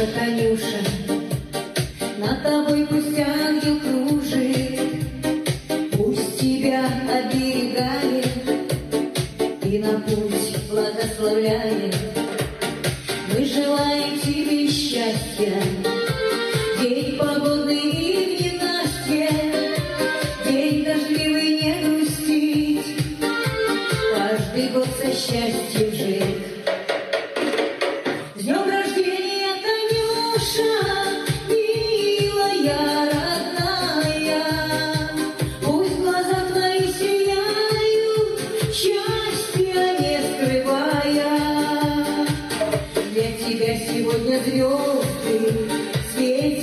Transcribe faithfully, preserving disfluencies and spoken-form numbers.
Танюша, Танюша, над тобой пусть ангел кружит, пусть тебя оберегает и на путь благословляет. Мы желаем тебе счастья, день погодный и в ненастье, день дождливый не грустить, каждый год со счастьем жить. С днем рождения, Танюша, милая, родная, пусть глаза твои сияют, счастья не скрывая. Для тебя сегодня звезды светят.